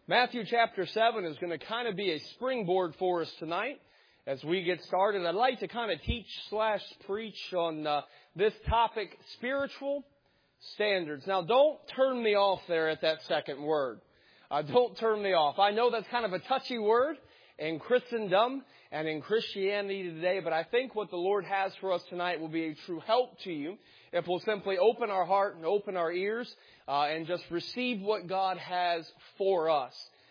Matthew chapter 7 is going to kind of be a springboard for us tonight as we get started. I'd like to kind of teach/preach on this topic, spiritual standards. Now, don't turn me off there at that second word. Don't turn me off. I know that's kind of a touchy word in Christendom and in Christianity today, but I think what the Lord has for us tonight will be a true help to you if we'll simply open our heart and open our ears and just receive what God has for us.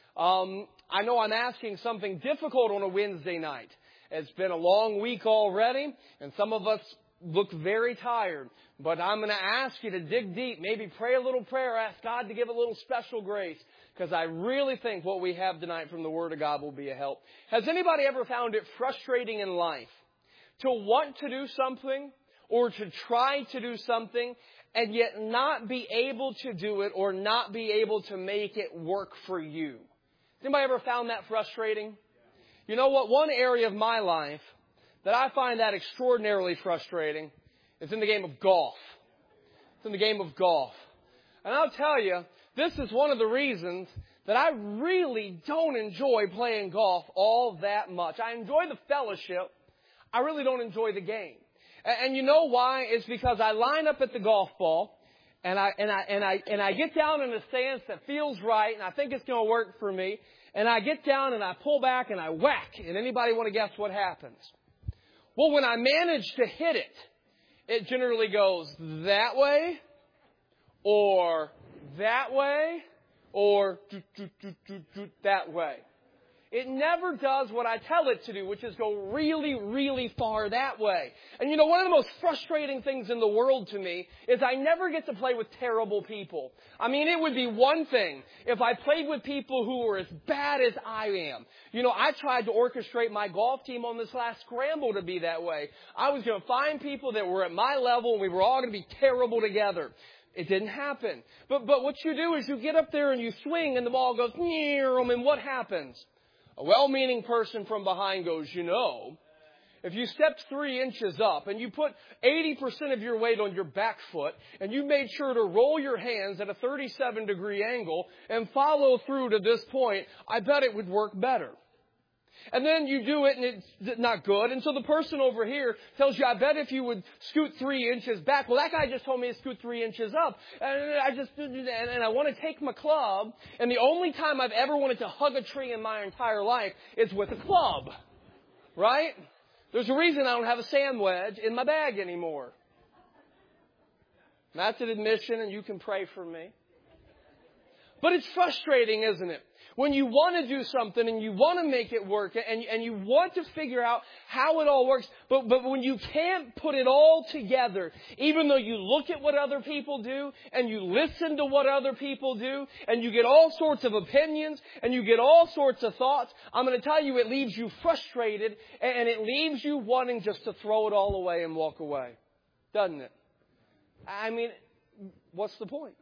I know I'm asking something difficult on a Wednesday night. It's been a long week already, and some of us look very tired. But I'm going to ask you to dig deep, maybe pray a little prayer, ask God to give a little special grace, because I really think what we have tonight from the Word of God will be a help. Has anybody ever found it frustrating in life to want to do something or to try to do something and yet not be able to do it or not be able to make it work for you? Has anybody ever found that frustrating? You know what? One area of my life that I find that extraordinarily frustrating is in the game of golf. It's in the game of golf. And I'll tell you, this is one of the reasons that I really don't enjoy playing golf all that much. I enjoy the fellowship. I really don't enjoy the game. And you know why? It's because I line up at the golf ball and I get down in a stance that feels right and I think it's going to work for me. And I get down and I pull back and I whack. And anybody want to guess what happens? Well, when I manage to hit it, it generally goes that way or that way or that way. It never does what I tell it to do, which is go really, really far that way. And you know, one of the most frustrating things in the world to me is I never get to play with terrible people. I mean, it would be one thing if I played with people who were as bad as I am. You know, I tried to orchestrate my golf team on this last scramble to be that way. I was going to find people that were at my level and we were all going to be terrible together. It didn't happen. But what you do is you get up there and you swing and the ball goes, and what happens? A well-meaning person from behind goes, you know, if you stepped 3 inches up and you put 80% of your weight on your back foot and you made sure to roll your hands at a 37-degree angle and follow through to this point, I bet it would work better. And then you do it and it's not good. And so the person over here tells you, I bet if you would scoot 3 inches back. Well, that guy just told me to scoot 3 inches up. And I want to take my club. And the only time I've ever wanted to hug a tree in my entire life is with a club. Right? There's a reason I don't have a sand wedge in my bag anymore. That's an admission and you can pray for me. But it's frustrating, isn't it? When you want to do something and you want to make it work and you want to figure out how it all works, but when you can't put it all together, even though you look at what other people do and you listen to what other people do and you get all sorts of opinions and you get all sorts of thoughts, I'm going to tell you it leaves you frustrated and it leaves you wanting just to throw it all away and walk away. Doesn't it? I mean, what's the point?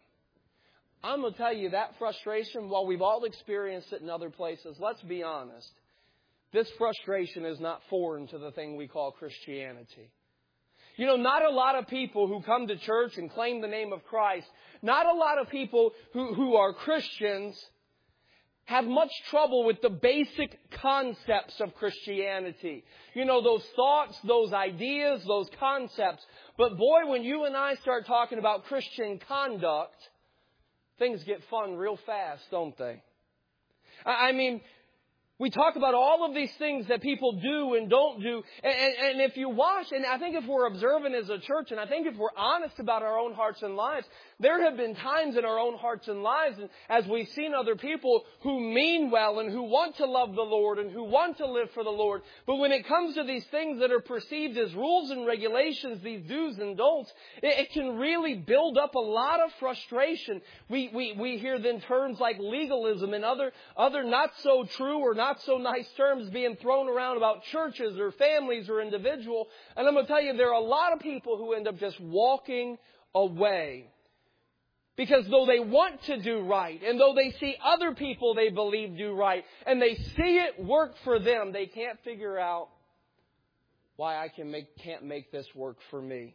I'm going to tell you that frustration, while we've all experienced it in other places, let's be honest. This frustration is not foreign to the thing we call Christianity. You know, not a lot of people who come to church and claim the name of Christ, not a lot of people who are Christians have much trouble with the basic concepts of Christianity. You know, those thoughts, those ideas, those concepts. But boy, when you and I start talking about Christian conduct, things get fun real fast, don't they? I mean, we talk about all of these things that people do and don't do. And if you watch, and I think if we're observant as a church, and I think if we're honest about our own hearts and lives, there have been times in our own hearts and lives, as we've seen other people who mean well and who want to love the Lord and who want to live for the Lord. But when it comes to these things that are perceived as rules and regulations, these do's and don'ts, it can really build up a lot of frustration. We hear then terms like legalism and other not so true or not so nice terms being thrown around about churches or families or individual. And I'm going to tell you, there are a lot of people who end up just walking away. Because though they want to do right, and though they see other people they believe do right, and they see it work for them, they can't figure out why I can't make this work for me.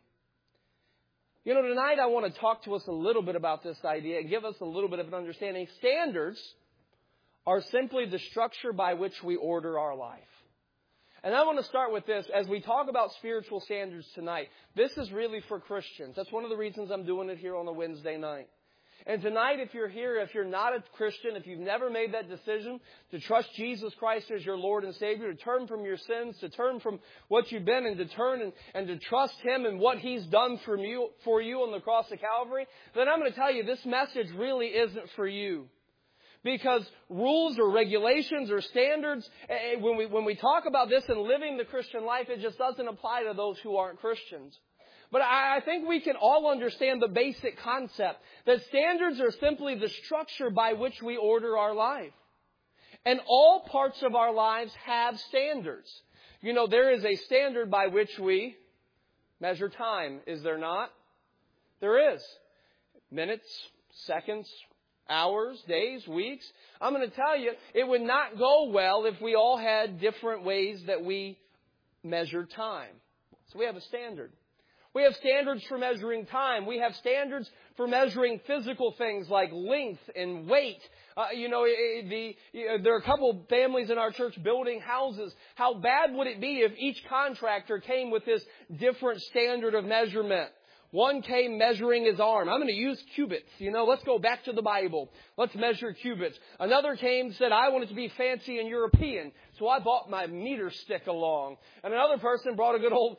You know, tonight I want to talk to us a little bit about this idea and give us a little bit of an understanding. Standards are simply the structure by which we order our life. And I want to start with this. As we talk about spiritual standards tonight, this is really for Christians. That's one of the reasons I'm doing it here on a Wednesday night. And tonight, if you're here, if you're not a Christian, if you've never made that decision to trust Jesus Christ as your Lord and Savior, to turn from your sins, to turn from what you've been, and to turn and to trust Him and what He's done for you on the cross of Calvary, then I'm going to tell you this message really isn't for you. Because rules or regulations or standards, when we talk about this and living the Christian life, it just doesn't apply to those who aren't Christians. But I think we can all understand the basic concept that standards are simply the structure by which we order our life. And all parts of our lives have standards. You know, there is a standard by which we measure time, is there not? There is. Minutes, seconds, hours, days, weeks. I'm going to tell you, it would not go well if we all had different ways that we measure time. So we have a standard. We have standards for measuring time. We have standards for measuring physical things like length and weight. There are a couple families in our church building houses. How bad would it be if each contractor came with this different standard of measurement? One came measuring his arm. I'm going to use cubits. Let's go back to the Bible. Let's measure cubits. Another came and said, I want it to be fancy and European. So I bought my meter stick along. And another person brought a good old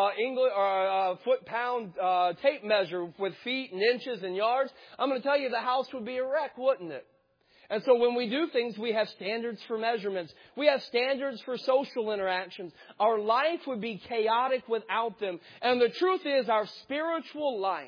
foot-pound tape measure with feet and inches and yards. I'm going to tell you the house would be a wreck, wouldn't it? And so when we do things, we have standards for measurements. We have standards for social interactions. Our life would be chaotic without them. And the truth is, our spiritual life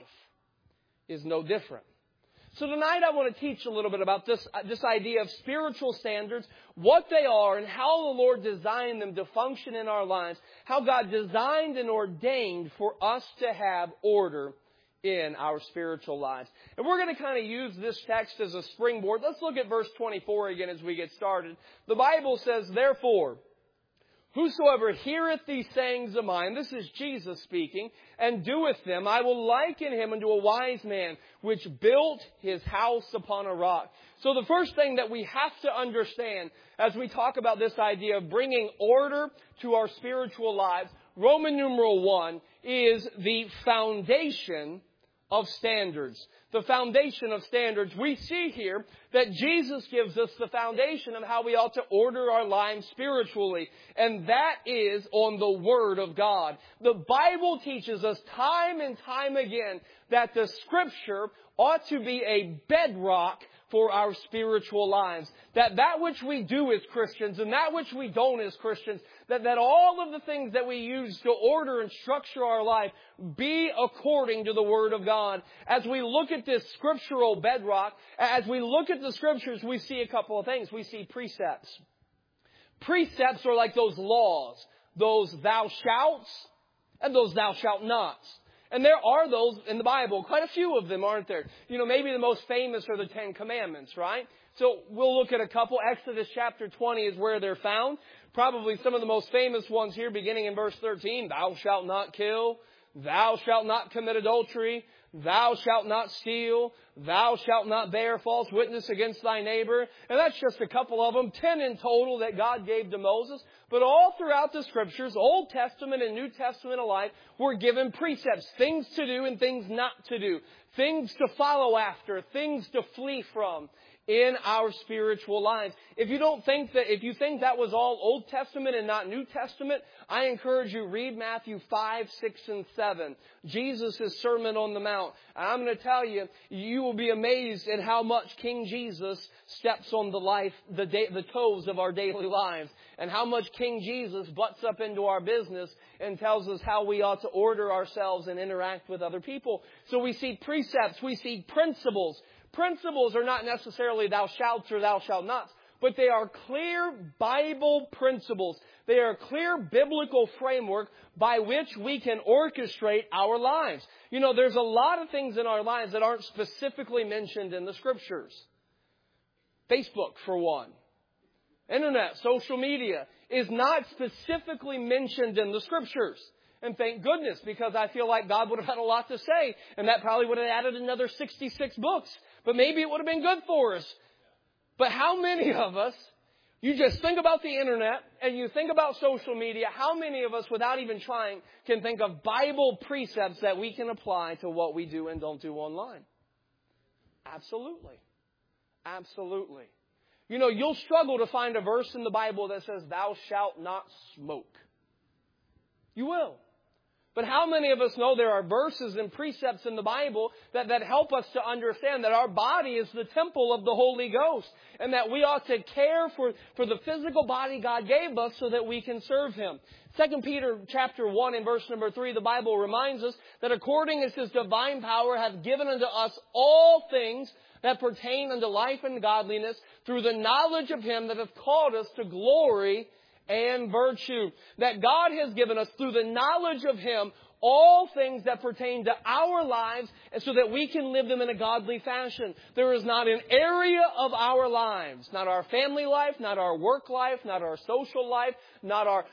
is no different. So tonight I want to teach a little bit about this idea of spiritual standards, what they are, and how the Lord designed them to function in our lives, how God designed and ordained for us to have order in our spiritual lives. And we're going to kind of use this text as a springboard. Let's look at verse 24 again as we get started. The Bible says, therefore, whosoever heareth these sayings of mine, this is Jesus speaking, and doeth them, I will liken him unto a wise man, which built his house upon a rock. So the first thing that we have to understand as we talk about this idea of bringing order to our spiritual lives, Roman numeral 1 is the foundation of standards. The foundation of standards. We see here that Jesus gives us the foundation of how we ought to order our lives spiritually. And that is on the Word of God. The Bible teaches us time and time again that the Scripture ought to be a bedrock for our spiritual lives. That which we do as Christians and that which we don't as Christians, that all of the things that we use to order and structure our life be according to the Word of God. As we look at this scriptural bedrock, as we look at the Scriptures, we see a couple of things. We see precepts. Precepts are like those laws, those thou shalt and those thou shalt nots. And there are those in the Bible, quite a few of them, aren't there? Maybe the most famous are the Ten Commandments, right? So we'll look at a couple. Exodus chapter 20 is where they're found. Probably some of the most famous ones here, beginning in verse 13. Thou shalt not kill. Thou shalt not commit adultery. Thou shalt not steal. Thou shalt not bear false witness against thy neighbor. And that's just a couple of them. 10 in total that God gave to Moses. But all throughout the Scriptures, Old Testament and New Testament alike, we're given precepts. Things to do and things not to do. Things to follow after. Things to flee from in our spiritual lives. If you think that was all Old Testament and not New Testament, I encourage you, read Matthew 5, 6, and 7. Jesus' Sermon on the Mount. And I'm going to tell you, you will be amazed at how much King Jesus steps on the toes of our daily lives. And how much King Jesus butts up into our business and tells us how we ought to order ourselves and interact with other people. So we see precepts, we see principles. Principles are not necessarily thou shalt or thou shalt not, but they are clear Bible principles. They are a clear biblical framework by which we can orchestrate our lives. There's a lot of things in our lives that aren't specifically mentioned in the Scriptures. Facebook, for one. Internet, social media is not specifically mentioned in the Scriptures. And thank goodness, because I feel like God would have had a lot to say, and that probably would have added another 66 books. But maybe it would have been good for us. But how many of us, you just think about the internet and you think about social media, how many of us, without even trying, can think of Bible precepts that we can apply to what we do and don't do online? Absolutely. Absolutely. You know, you'll struggle to find a verse in the Bible that says, thou shalt not smoke. You will. But how many of us know there are verses and precepts in the Bible that help us to understand that our body is the temple of the Holy Ghost and that we ought to care for the physical body God gave us so that we can serve Him? 2 Peter chapter 1 and verse number 3, the Bible reminds us that according as His divine power hath given unto us all things that pertain unto life and godliness through the knowledge of Him that hath called us to glory and virtue. That God has given us through the knowledge of Him all things that pertain to our lives so that we can live them in a godly fashion. There is not an area of our lives, not our family life, not our work life, not our social life, not our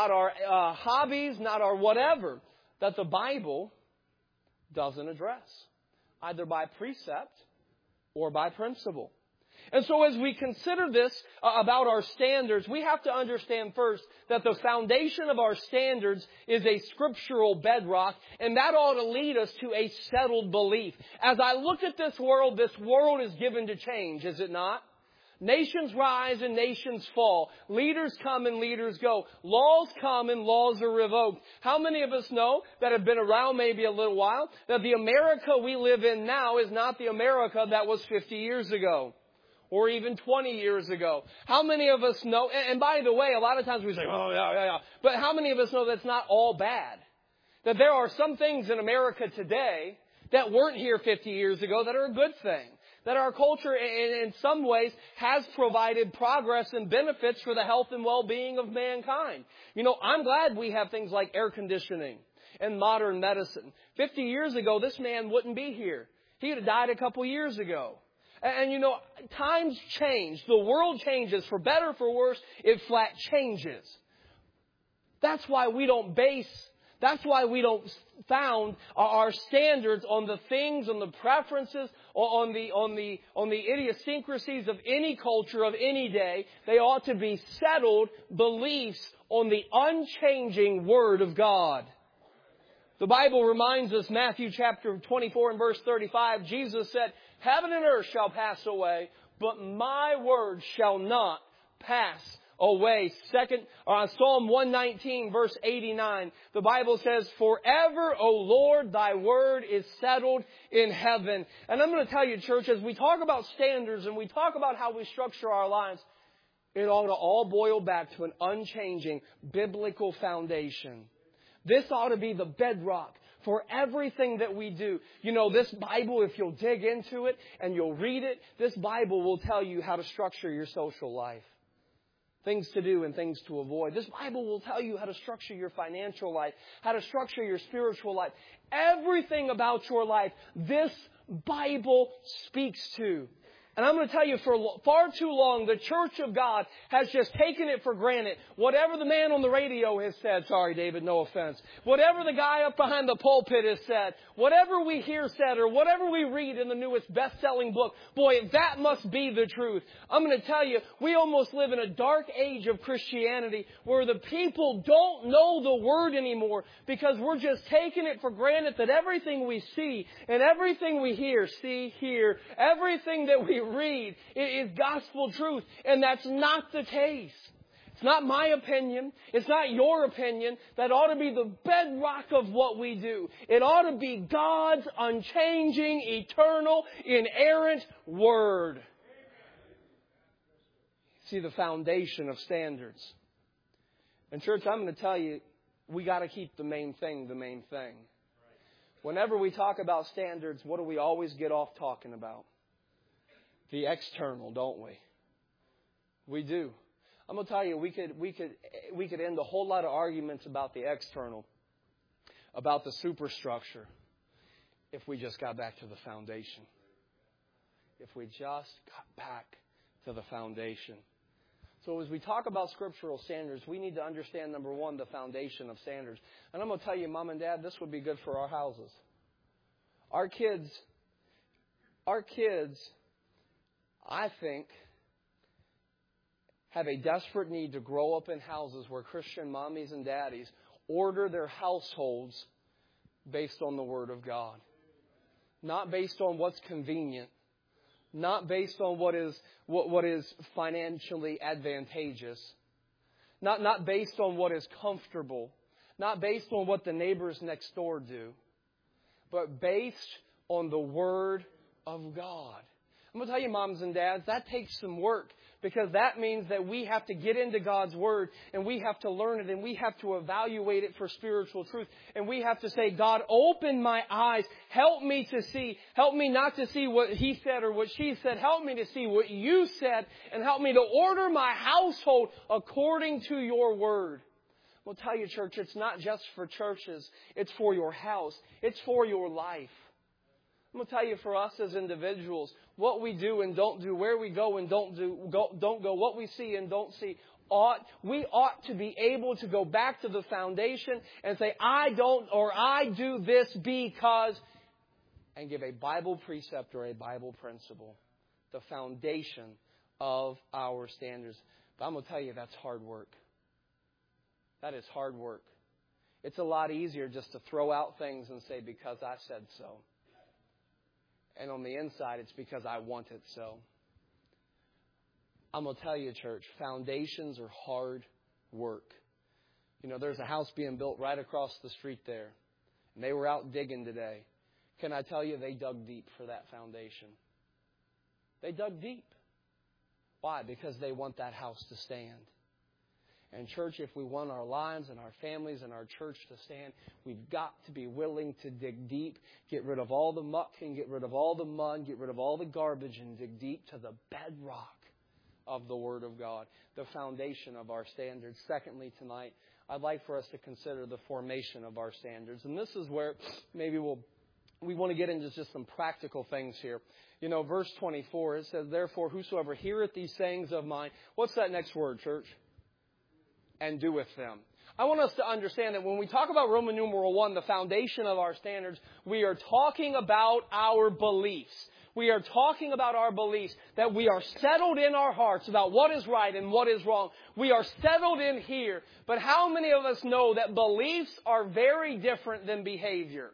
hobbies, not our whatever, that the Bible doesn't address, either by precept or by principle. And so as we consider this about our standards, we have to understand first that the foundation of our standards is a scriptural bedrock, and that ought to lead us to a settled belief. As I look at this world is given to change, is it not? Nations rise and nations fall. Leaders come and leaders go. Laws come and laws are revoked. How many of us know that have been around maybe a little while that the America we live in now is not the America that was 50 years ago? Or even 20 years ago. How many of us know, and by the way, a lot of times we say, oh, yeah. But how many of us know that's not all bad? That there are some things in America today that weren't here 50 years ago that are a good thing. That our culture, in some ways, has provided progress and benefits for the health and well-being of mankind. You know, I'm glad we have things like air conditioning and modern medicine. 50 years ago, this man wouldn't be here. He would have died a couple years ago. And you know, times change. The world changes. For better, for worse, it flat changes. That's why we don't found our standards on the things, on the preferences, on the idiosyncrasies of any culture, of any day. They ought to be settled beliefs on the unchanging Word of God. The Bible reminds us, Matthew chapter 24 and verse 35, Jesus said, heaven and earth shall pass away, but my word shall not pass away. Psalm 119 verse 89, the Bible says, forever, O Lord, thy word is settled in heaven. And I'm going to tell you, church, as we talk about standards and we talk about how we structure our lives, it ought to all boil back to an unchanging biblical foundation. This ought to be the bedrock for everything that we do. You know, this Bible, if you'll dig into it and you'll read it, this Bible will tell you how to structure your social life. Things to do and things to avoid. This Bible will tell you how to structure your financial life, how to structure your spiritual life. Everything about your life, this Bible speaks to. And I'm going to tell you, for far too long, the Church of God has just taken it for granted. Whatever the man on the radio has said, sorry, David, no offense. Whatever the guy up behind the pulpit has said, whatever we hear said, or whatever we read in the newest best-selling book, boy, that must be the truth. I'm going to tell you, we almost live in a dark age of Christianity where the people don't know the Word anymore because we're just taking it for granted that everything we see and everything we hear, everything that we read is gospel truth. And that's not the case. It's not my opinion. It's not your opinion. That ought to be the bedrock of what we do. It ought to be God's unchanging, eternal, inerrant Word. See, the foundation of standards. And church, I'm going to tell you, we got to keep the main thing the main thing. Whenever we talk about standards, what do we always get off talking about? The external, don't we? We do. I'm going to tell you, we could end a whole lot of arguments about the external, about the superstructure, if we just got back to the foundation. If we just got back to the foundation. So as we talk about scriptural standards, we need to understand, number one, the foundation of standards. And I'm going to tell you, Mom and Dad, this would be good for our houses. Our kids, I think, have a desperate need to grow up in houses where Christian mommies and daddies order their households based on the Word of God. Not based on what's convenient. Not based on what is financially advantageous. Not based on what is comfortable. Not based on what the neighbors next door do. But based on the Word of God. I'm going to tell you, moms and dads, that takes some work. Because that means that we have to get into God's Word and we have to learn it and we have to evaluate it for spiritual truth. And we have to say, God, open my eyes. Help me to see. Help me not to see what he said or what she said. Help me to see what you said and help me to order my household according to your Word. I'll tell you, church, it's not just for churches. It's for your house. It's for your life. I'm going to tell you, for us as individuals, what we do and don't do, where we go and don't go, what we see and don't see, we ought to be able to go back to the foundation and say, I don't or I do this because, and give a Bible precept or a Bible principle, the foundation of our standards. But I'm going to tell you, that's hard work. That is hard work. It's a lot easier just to throw out things and say, because I said so. And on the inside, it's because I want it so. I'm going to tell you, church, foundations are hard work. You know, there's a house being built right across the street there. And they were out digging today. Can I tell you, they dug deep for that foundation. They dug deep. Why? Because they want that house to stand. And church, if we want our lives and our families and our church to stand, we've got to be willing to dig deep, get rid of all the muck and get rid of all the mud, get rid of all the garbage and dig deep to the bedrock of the Word of God, the foundation of our standards. Secondly, tonight, I'd like for us to consider the formation of our standards. And this is where maybe we want to get into just some practical things here. You know, verse 24, it says, therefore, whosoever heareth these sayings of mine. What's that next word, church? And doeth them. I want us to understand that when we talk about Roman numeral 1, the foundation of our standards, we are talking about our beliefs. We are talking about our beliefs, that we are settled in our hearts about what is right and what is wrong. We are settled in here. But how many of us know that beliefs are very different than behavior?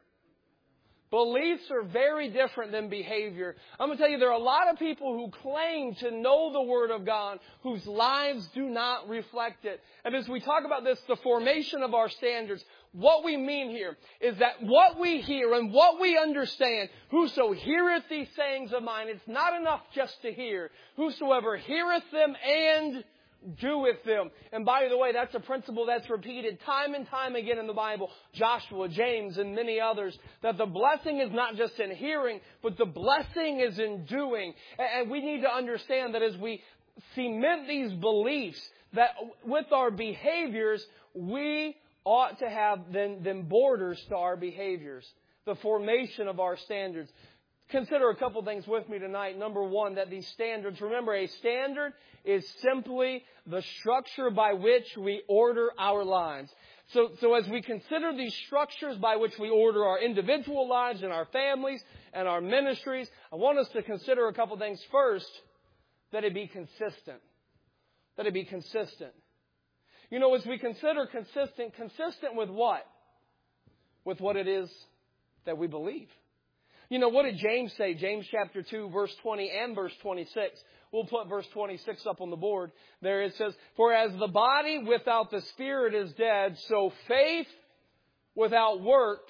Beliefs are very different than behavior. I'm going to tell you, there are a lot of people who claim to know the Word of God whose lives do not reflect it. And as we talk about this, the formation of our standards, what we mean here is that what we hear and what we understand, whoso heareth these sayings of mine, it's not enough just to hear. Whosoever heareth them and doeth them. And by the way, that's a principle that's repeated time and time again in the Bible. Joshua, James, and many others. That the blessing is not just in hearing, but the blessing is in doing. And we need to understand that as we cement these beliefs, that with our behaviors, we ought to have them borders to our behaviors. The formation of our standards. Consider a couple things with me tonight. Number one, that these standards, remember, a standard is simply the structure by which we order our lives. So as we consider these structures by which we order our individual lives and our families and our ministries, I want us to consider a couple things. First, that it be consistent. That it be consistent. You know, as we consider consistent with what? With what it is that we believe. You know, what did James say? James chapter 2, verse 20 and verse 26. We'll put verse 26 up on the board. There it says, for as the body without the spirit is dead, so faith without works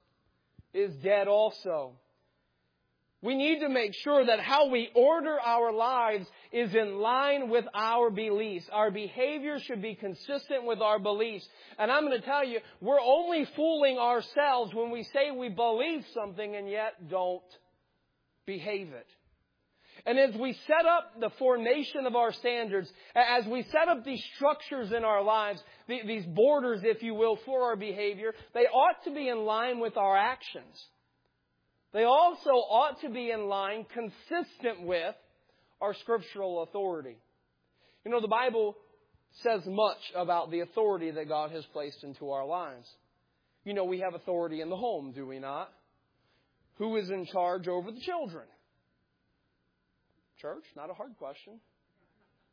is dead also. We need to make sure that how we order our lives is in line with our beliefs. Our behavior should be consistent with our beliefs. And I'm going to tell you, we're only fooling ourselves when we say we believe something and yet don't behave it. And as we set up the formation of our standards, as we set up these structures in our lives, these borders, if you will, for our behavior, they ought to be in line with our actions. They also ought to be in line, consistent with our scriptural authority. You know, the Bible says much about the authority that God has placed into our lives. You know, we have authority in the home, do we not? Who is in charge over the children? Church, not a hard question.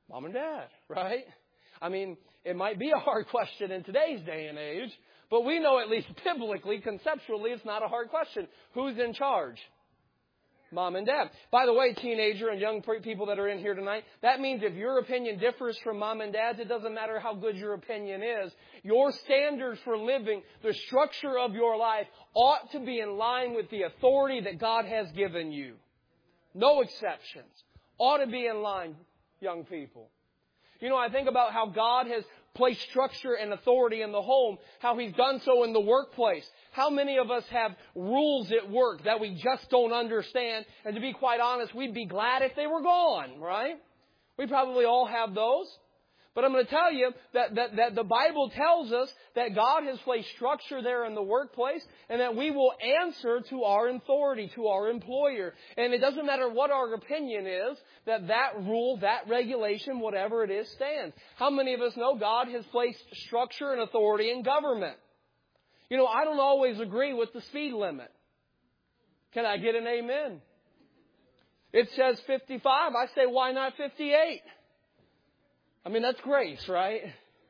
Mom and Dad, right? I mean, it might be a hard question in today's day and age, but we know at least biblically, conceptually, it's not a hard question. Who's in charge? Mom and Dad. By the way, teenager and young people that are in here tonight, that means if your opinion differs from Mom and Dad's, it doesn't matter how good your opinion is. Your standards for living, the structure of your life, ought to be in line with the authority that God has given you. No exceptions. Ought to be in line, young people. You know, I think about how God has placed structure and authority in the home, how He's done so in the workplace. How many of us have rules at work that we just don't understand? And to be quite honest, we'd be glad if they were gone, right? We probably all have those. But I'm going to tell you that the Bible tells us that God has placed structure there in the workplace and that we will answer to our authority, to our employer. And it doesn't matter what our opinion is, that rule, that regulation, whatever it is, stands. How many of us know God has placed structure and authority in government? You know, I don't always agree with the speed limit. Can I get an amen? It says 55. I say, why not 58? I mean, that's grace, right?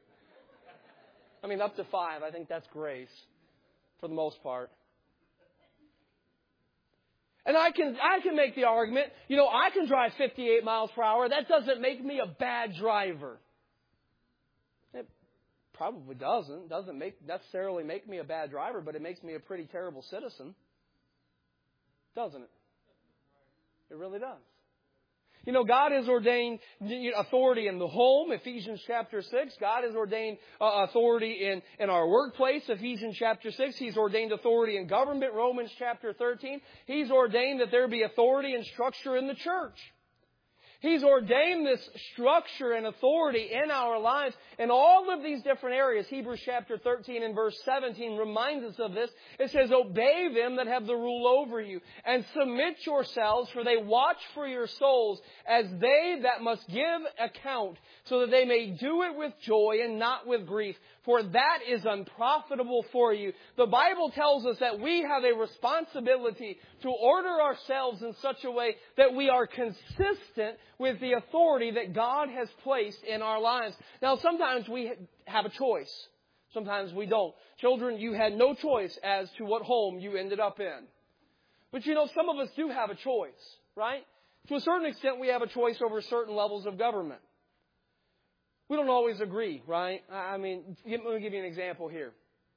I mean, up to 5, I think that's grace for the most part. And I can make the argument, you know, I can drive 58 miles per hour. That doesn't make me a bad driver. It probably doesn't. Doesn't necessarily make me a bad driver, but it makes me a pretty terrible citizen. Doesn't it? It really does. You know, God has ordained authority in the home, Ephesians chapter 6. God has ordained authority in our workplace, Ephesians chapter 6. He's ordained authority in government, Romans chapter 13. He's ordained that there be authority and structure in the church. He's ordained this structure and authority in our lives in all of these different areas. Hebrews chapter 13 and verse 17 reminds us of this. It says, obey them that have the rule over you, and submit yourselves, for they watch for your souls, as they that must give account, so that they may do it with joy and not with grief, for that is unprofitable for you. The Bible tells us that we have a responsibility to order ourselves in such a way that we are consistent with the authority that God has placed in our lives. Now, sometimes we have a choice. Sometimes we don't. Children, you had no choice as to what home you ended up in. But you know, some of us do have a choice, right? To a certain extent, we have a choice over certain levels of government. We don't always agree, right? I mean, let me give you an example here.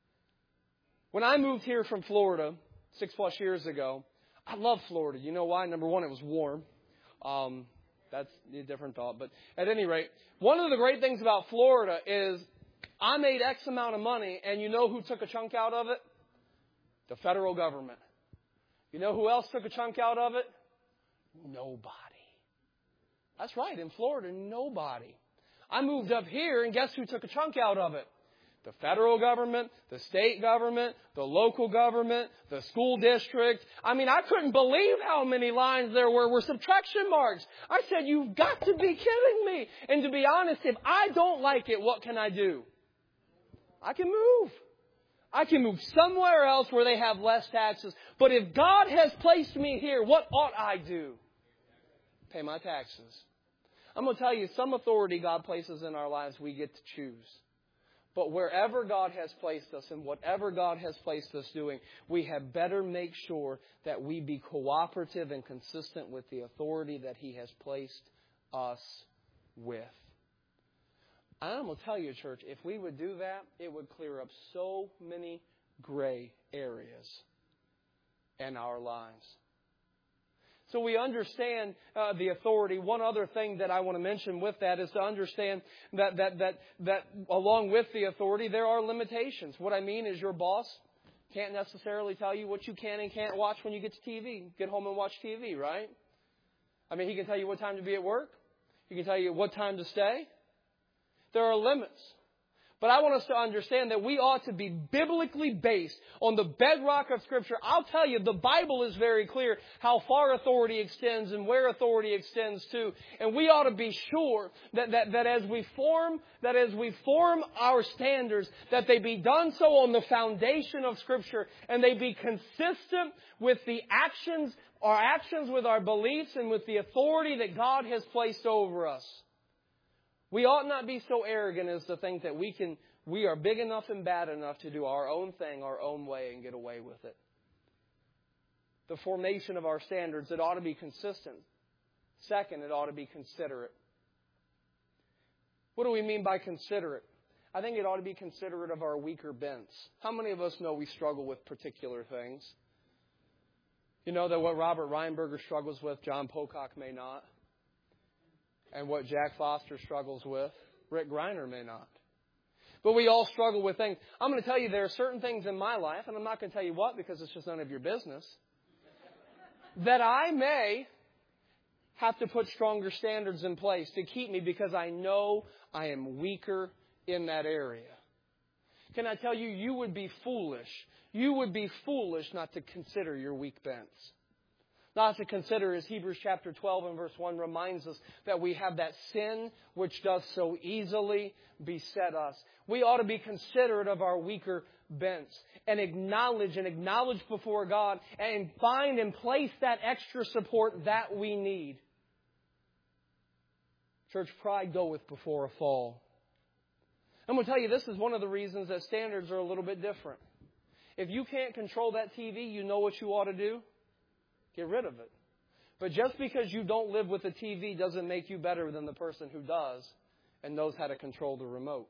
When I moved here from Florida 6+ years ago, I love Florida. You know why? Number one, it was warm. That's a different thought. But at any rate, one of the great things about Florida is I made X amount of money, and you know who took a chunk out of it? The federal government. You know who else took a chunk out of it? Nobody. That's right. In Florida, nobody. I moved up here, and guess who took a chunk out of it? The federal government, the state government, the local government, the school district. I mean, I couldn't believe how many lines there were subtraction marks. I said, you've got to be kidding me. And to be honest, if I don't like it, what can I do? I can move. I can move somewhere else where they have less taxes. But if God has placed me here, what ought I do? Pay my taxes. I'm going to tell you, some authority God places in our lives, we get to choose. But wherever God has placed us and whatever God has placed us doing, we had better make sure that we be cooperative and consistent with the authority that He has placed us with. And I'm going to tell you, church, if we would do that, it would clear up so many gray areas in our lives. So we understand the authority. One other thing that I want to mention with that is to understand that along with the authority, there are limitations. What I mean is your boss can't necessarily tell you what you can and can't watch when you get to TV. Get home and watch TV, right? I mean, he can tell you what time to be at work. He can tell you what time to stay. There are limits. But I want us to understand that we ought to be biblically based on the bedrock of Scripture. I'll tell you, the Bible is very clear how far authority extends and where authority extends to. And we ought to be sure that as we form our standards, that they be done so on the foundation of Scripture and they be consistent with our actions with our beliefs and with the authority that God has placed over us. We ought not be so arrogant as to think that we are big enough and bad enough to do our own thing, our own way, and get away with it. The formation of our standards, it ought to be consistent. Second, it ought to be considerate. What do we mean by considerate? I think it ought to be considerate of our weaker bents. How many of us know we struggle with particular things? You know that what Robert Reinberger struggles with, John Pocock may not. And what Jack Foster struggles with, Rick Greiner may not. But we all struggle with things. I'm going to tell you there are certain things in my life, and I'm not going to tell you what because it's just none of your business, that I may have to put stronger standards in place to keep me because I know I am weaker in that area. Can I tell you, you would be foolish. You would be foolish not to consider your weak bents. Not to consider, as Hebrews chapter 12 and verse 1 reminds us, that we have that sin which does so easily beset us. We ought to be considerate of our weaker bents and acknowledge before God and find and place that extra support that we need. Church, pride goeth before a fall. I'm going to tell you, this is one of the reasons that standards are a little bit different. If you can't control that TV, you know what you ought to do? Get rid of it. But just because you don't live with a TV doesn't make you better than the person who does and knows how to control the remote.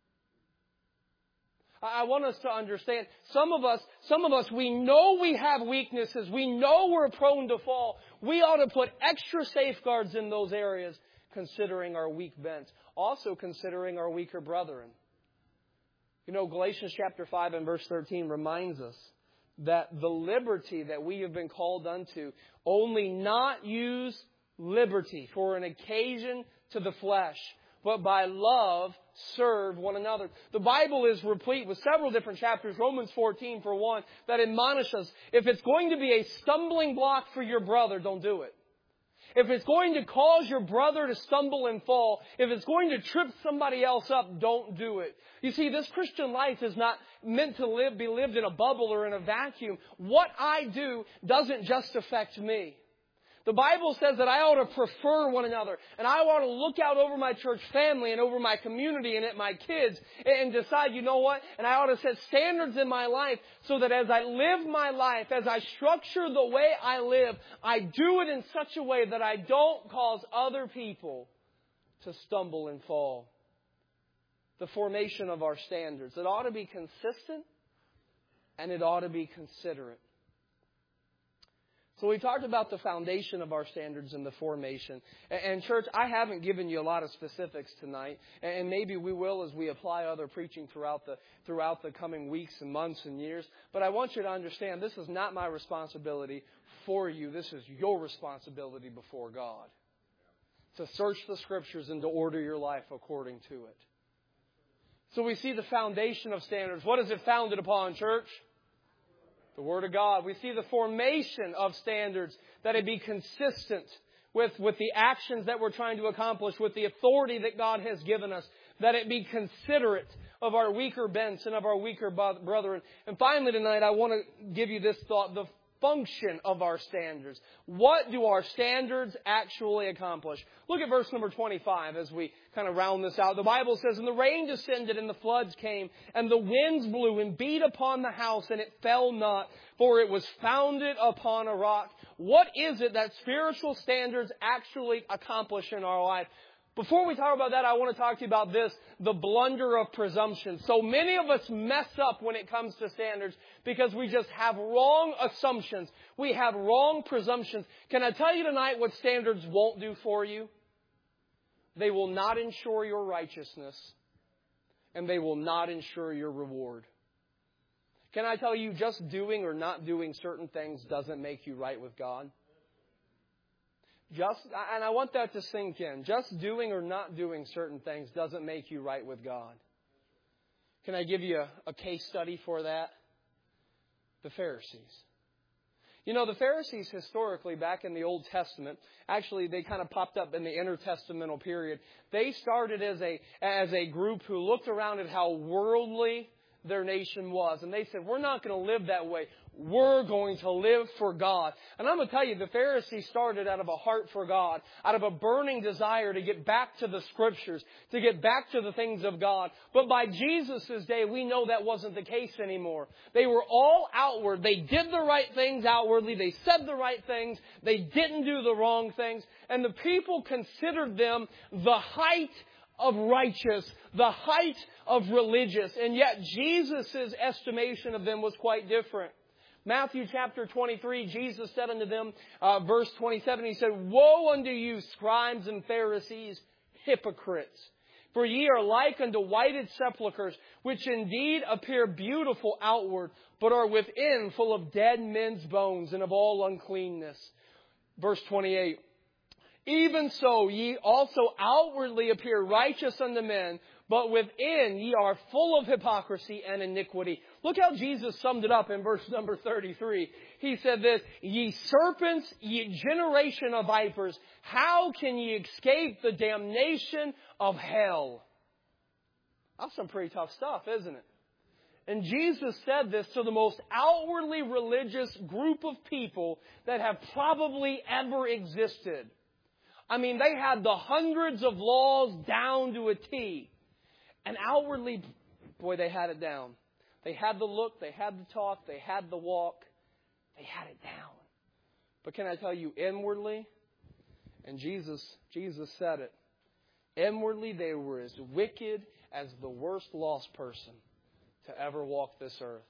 I want us to understand, some of us, we know we have weaknesses. We know we're prone to fall. We ought to put extra safeguards in those areas, considering our weak bents. Also considering our weaker brethren. You know, Galatians chapter 5 and verse 13 reminds us that the liberty that we have been called unto, only not use liberty for an occasion to the flesh, but by love serve one another. The Bible is replete with several different chapters, Romans 14 for one, that admonish us, if it's going to be a stumbling block for your brother, don't do it. If it's going to cause your brother to stumble and fall, if it's going to trip somebody else up, don't do it. You see, this Christian life is not meant to be lived in a bubble or in a vacuum. What I do doesn't just affect me. The Bible says that I ought to prefer one another. And I ought to look out over my church family and over my community and at my kids and decide, you know what? And I ought to set standards in my life so that as I live my life, as I structure the way I live, I do it in such a way that I don't cause other people to stumble and fall. The formation of our standards. It ought to be consistent and it ought to be considerate. So we talked about the foundation of our standards and the formation. And church, I haven't given you a lot of specifics tonight. And maybe we will as we apply other preaching throughout the coming weeks and months and years. But I want you to understand this is not my responsibility for you. This is your responsibility before God. To search the Scriptures and to order your life according to it. So we see the foundation of standards. What is it founded upon, church? The Word of God. We see the formation of standards, that it be consistent with the actions that we're trying to accomplish, with the authority that God has given us, that it be considerate of our weaker bents and of our weaker brethren. And finally tonight, I want to give you this thought, the function of our standards. What do our standards actually accomplish? Look at verse number 25 as we kind of round this out. The Bible says, and the rain descended and the floods came and the winds blew and beat upon the house and it fell not, for it was founded upon a rock. What is it that spiritual standards actually accomplish in our life? Before we talk about that, I want to talk to you about this, the blunder of presumption. So many of us mess up when it comes to standards because we just have wrong assumptions. We have wrong presumptions. Can I tell you tonight what standards won't do for you? They will not ensure your righteousness, and they will not ensure your reward. Can I tell you, just doing or not doing certain things doesn't make you right with God? And I want that to sink in. Just doing or not doing certain things doesn't make you right with God. Can I give you a case study for that? The Pharisees. You know, the Pharisees historically, back in the Old Testament, actually they kind of popped up in the intertestamental period. They started as a group who looked around at how worldly their nation was. And they said, we're not going to live that way. We're going to live for God. And I'm going to tell you, the Pharisees started out of a heart for God, out of a burning desire to get back to the Scriptures, to get back to the things of God. But by Jesus' day, we know that wasn't the case anymore. They were all outward. They did the right things outwardly. They said the right things. They didn't do the wrong things. And the people considered them the height of righteous, the height of religious. And yet Jesus' estimation of them was quite different. Matthew chapter 23, Jesus said unto them, verse 27, He said, Woe unto you, scribes and Pharisees, hypocrites! For ye are like unto whited sepulchres, which indeed appear beautiful outward, but are within full of dead men's bones and of all uncleanness. Verse 28, Even so ye also outwardly appear righteous unto men, but within ye are full of hypocrisy and iniquity. Look how Jesus summed it up in verse number 33. He said this, Ye serpents, ye generation of vipers, how can ye escape the damnation of hell? That's some pretty tough stuff, isn't it? And Jesus said this to the most outwardly religious group of people that have probably ever existed. I mean, they had the hundreds of laws down to a T. And outwardly, boy, they had it down. They had the look, they had the talk, they had the walk. They had it down. But can I tell you, inwardly, and Jesus said it, inwardly they were as wicked as the worst lost person to ever walk this earth.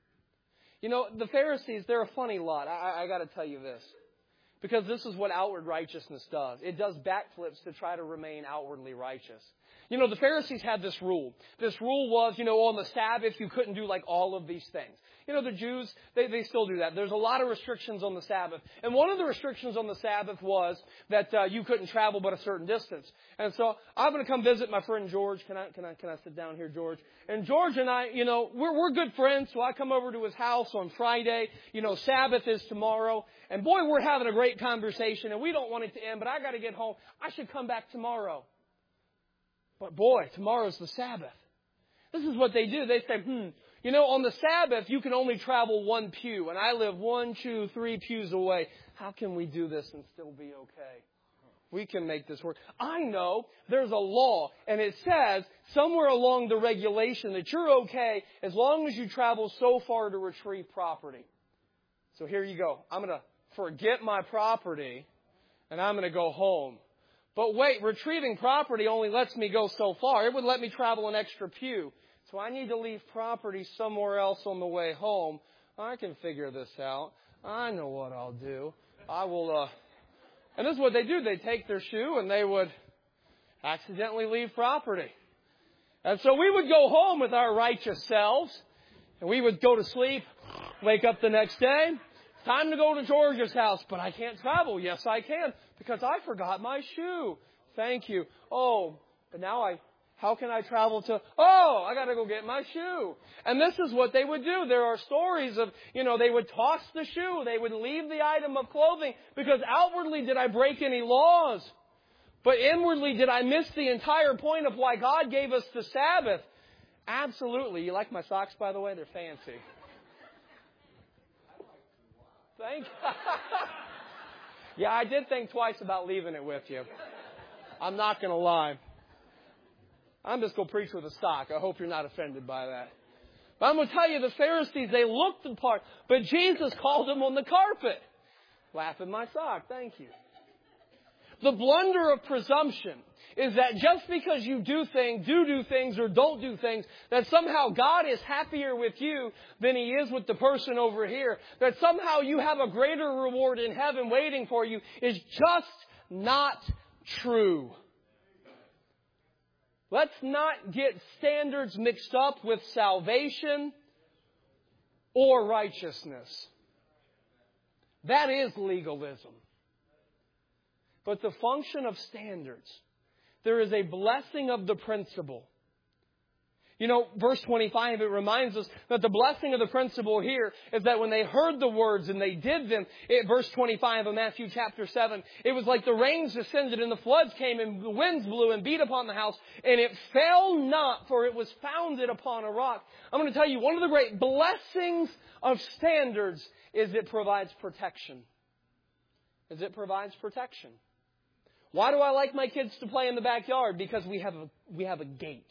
You know, the Pharisees, they're a funny lot. I got to tell you this. Because this is what outward righteousness does. It does backflips to try to remain outwardly righteous. You know, the Pharisees had this rule. This rule was, on the Sabbath, you couldn't do like all of these things. The Jews, they still do that. There's a lot of restrictions on the Sabbath. And one of the restrictions on the Sabbath was that you couldn't travel but a certain distance. And so I'm going to come visit my friend George. Can I sit down here, George? And George and I, we're good friends. So I come over to his house on Friday. Sabbath is tomorrow. And boy, we're having a great conversation and we don't want it to end, but I got to get home. I should come back tomorrow. But boy, tomorrow's the Sabbath. This is what they do. They say, on the Sabbath, you can only travel one pew. And I live 1, 2, 3 pews away. How can we do this and still be okay? We can make this work. I know there's a law, and it says somewhere along the regulation that you're okay as long as you travel so far to retrieve property. So here you go. I'm going to forget my property, and I'm going to go home. But wait, retrieving property only lets me go so far. It would let me travel an extra pew. So I need to leave property somewhere else on the way home. I can figure this out. I know what I'll do. I will, and this is what they do. They take their shoe and they would accidentally leave property. And so we would go home with our righteous selves and we would go to sleep, wake up the next day. Time to go to George's house, but I can't travel. Yes, I can because I forgot my shoe. Thank you. Oh, but now how can I travel to, I got to go get my shoe. And this is what they would do. There are stories of, they would toss the shoe. They would leave the item of clothing because outwardly did I break any laws? But inwardly did I miss the entire point of why God gave us the Sabbath? Absolutely. You like my socks, by the way? They're fancy. Thank you. Yeah, I did think twice about leaving it with you. I'm not going to lie. I'm just going to preach with a sock. I hope you're not offended by that. But I'm going to tell you, the Pharisees, they looked the part, but Jesus called them on the carpet. Laugh at my sock. Thank you. The blunder of presumption is that just because you do things or don't do things, that somehow God is happier with you than He is with the person over here. That somehow you have a greater reward in heaven waiting for you is just not true. Let's not get standards mixed up with salvation or righteousness. That is legalism. But the function of standards, there is a blessing of the principle. You know, verse 25, it reminds us that the blessing of the principle here is that when they heard the words and they did them, verse 25 of Matthew chapter 7, it was like the rains descended and the floods came and the winds blew and beat upon the house, and it fell not, for it was founded upon a rock. I'm going to tell you, one of the great blessings of Standards is it provides protection. Why do I like my kids to play in the backyard? Because we have a gate.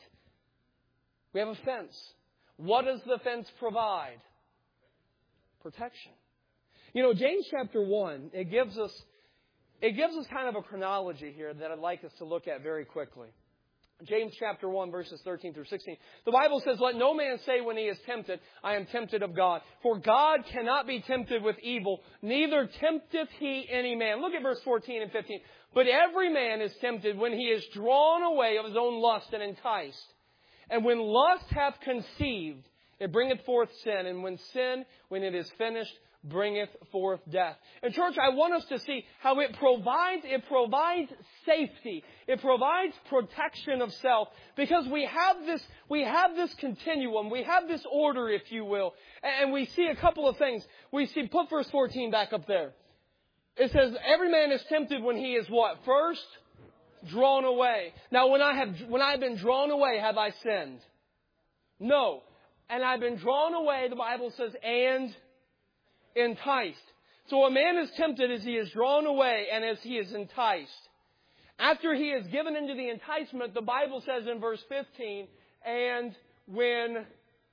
We have a fence. What does the fence provide? Protection. You know, James chapter 1, it gives us kind of a chronology here that I'd like us to look at very quickly. James chapter 1, verses 13 through 16. The Bible says, "Let no man say when he is tempted, I am tempted of God. For God cannot be tempted with evil, neither tempteth he any man." Look at verse 14 and 15. "But every man is tempted when he is drawn away of his own lust and enticed. And when lust hath conceived, it bringeth forth sin. And when sin, when it is finished, bringeth forth death." And church, I want us to see how it provides safety. It provides protection of self. Because we have this continuum. We have this order, if you will. And we see a couple of things. We see, put verse 14 back up there. It says, "Every man is tempted when he is" what? First, drawn away. Now, when I've been drawn away, have I sinned? No. And I've been drawn away, the Bible says, and enticed. So a man is tempted as he is drawn away and as he is enticed. After he is given into the enticement, the Bible says in verse 15, "And when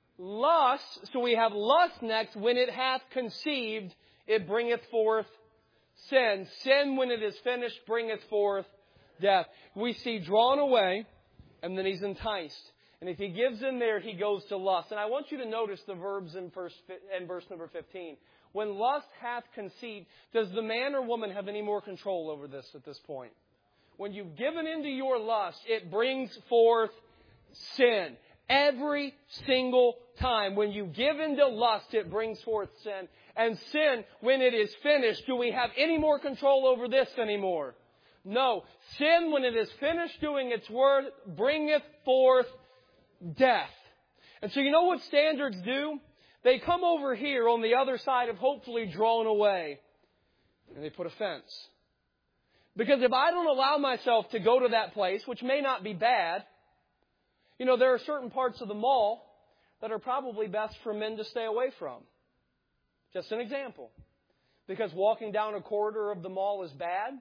lust," so we have lust next, "when it hath conceived, it bringeth forth sin. Sin, when it is finished, bringeth forth death." We see drawn away, and then he's enticed. And if he gives in there, he goes to lust. And I want you to notice the verbs in verse number 15. When lust hath conceived, does the man or woman have any more control over this at this point? When you've given into your lust, it brings forth sin. Every single time. When you give into lust, it brings forth sin. And sin, when it is finished, do we have any more control over this anymore? No. Sin, when it is finished doing its work, bringeth forth death. And so you know what Standards do? They come over here on the other side of hopefully drawn away. And they put a fence. Because if I don't allow myself to go to that place, which may not be bad, you know, there are certain parts of the mall that are probably best for men to stay away from. Just an example. Because walking down a corridor of the mall is bad?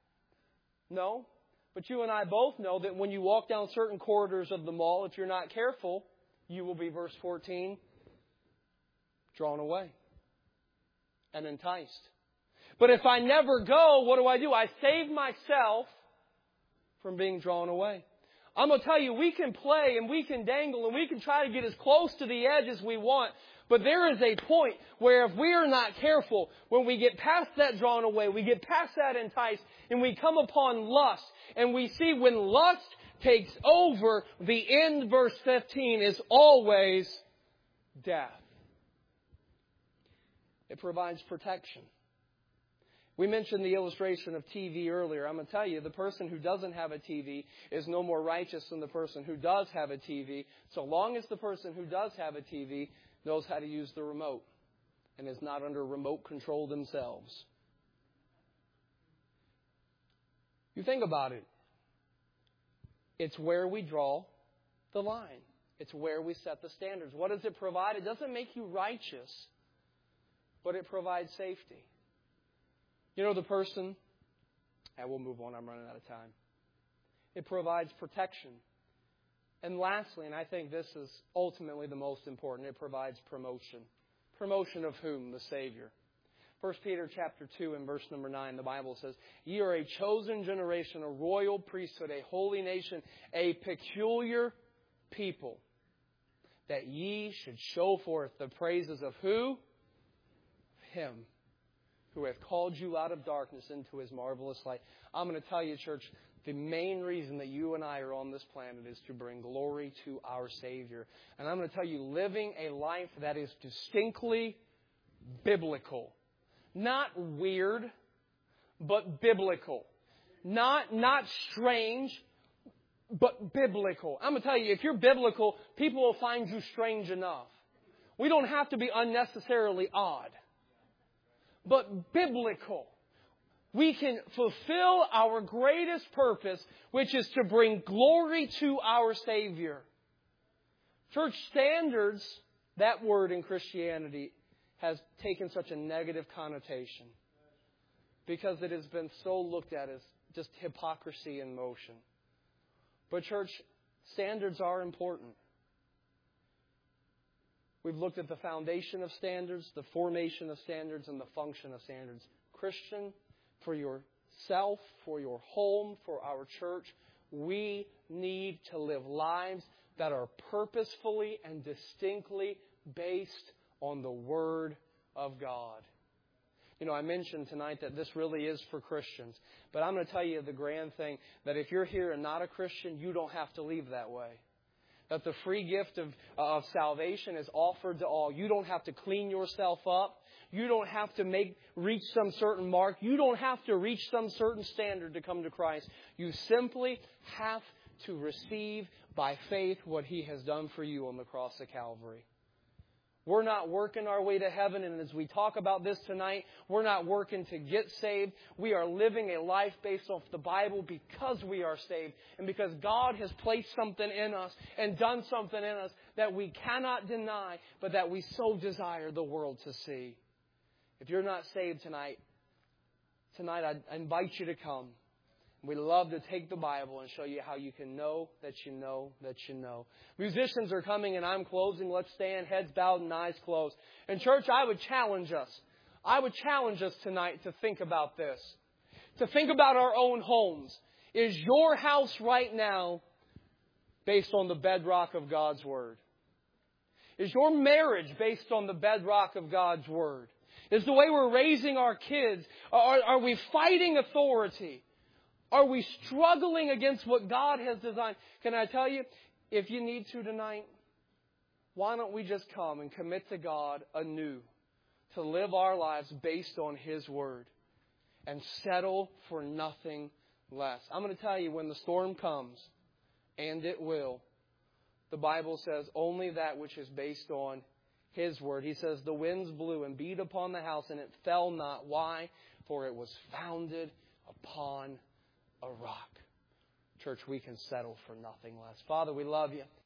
No. But you and I both know that when you walk down certain corridors of the mall, if you're not careful, you will be, verse 14, drawn away and enticed. But if I never go, what do? I save myself from being drawn away. I'm going to tell you, we can play and we can dangle and we can try to get as close to the edge as we want. But there is a point where if we are not careful, when we get past that drawn away, we get past that enticed, and we come upon lust, and we see when lust takes over, the end, verse 15, is always death. It provides protection. We mentioned the illustration of TV earlier. I'm going to tell you, the person who doesn't have a TV is no more righteous than the person who does have a TV, so long as the person who does have a TV knows how to use the remote and is not under remote control themselves. You think about it. It's where we draw the line. It's where we set the standards. What does it provide? It doesn't make you righteous, but it provides safety. You know the person, and we'll move on, I'm running out of time. It provides protection. And lastly, and I think this is ultimately the most important, it provides promotion. Promotion of whom? The Savior. 1 Peter chapter 2 and verse number 9, the Bible says, "Ye are a chosen generation, a royal priesthood, a holy nation, a peculiar people, that ye should show forth the praises of" who? Him who hath called you out of darkness into His marvelous light. I'm going to tell you, church, the main reason that you and I are on this planet is to bring glory to our Savior. And I'm going to tell you, living a life that is distinctly biblical. Not weird, but biblical. Not strange, but biblical. I'm going to tell you, if you're biblical, people will find you strange enough. We don't have to be unnecessarily odd. But biblical. We can fulfill our greatest purpose, which is to bring glory to our Savior. Church standards, that word in Christianity, has taken such a negative connotation because it has been so looked at as just hypocrisy in motion. But church, standards are important. We've looked at the foundation of standards, the formation of standards, and the function of standards. Christian, for yourself, for your home, for our church, we need to live lives that are purposefully and distinctly based on the Word of God. You know, I mentioned tonight that this really is for Christians. But I'm going to tell you the grand thing, that if you're here and not a Christian, you don't have to leave that way. That the free gift of salvation is offered to all. You don't have to clean yourself up. You don't have to reach some certain mark. You don't have to reach some certain standard to come to Christ. You simply have to receive by faith what He has done for you on the cross of Calvary. We're not working our way to heaven, and as we talk about this tonight, we're not working to get saved. We are living a life based off the Bible because we are saved and because God has placed something in us and done something in us that we cannot deny, but that we so desire the world to see. If you're not saved tonight I invite you to come. We love to take the Bible and show you how you can know that you know that you know. Musicians are coming and I'm closing. Let's stand, heads bowed and eyes closed. And church, I would challenge us. I would challenge us tonight to think about this. To think about our own homes. Is your house right now based on the bedrock of God's Word? Is your marriage based on the bedrock of God's Word? Is the way we're raising our kids, are we fighting authority? Are we struggling against what God has designed? Can I tell you, if you need to tonight, why don't we just come and commit to God anew to live our lives based on His Word and settle for nothing less? I'm going to tell you, when the storm comes, and it will, the Bible says only that which is based on His Word. He says the winds blew and beat upon the house, and it fell not. Why? For it was founded upon a rock. Church, we can settle for nothing less. Father, we love You.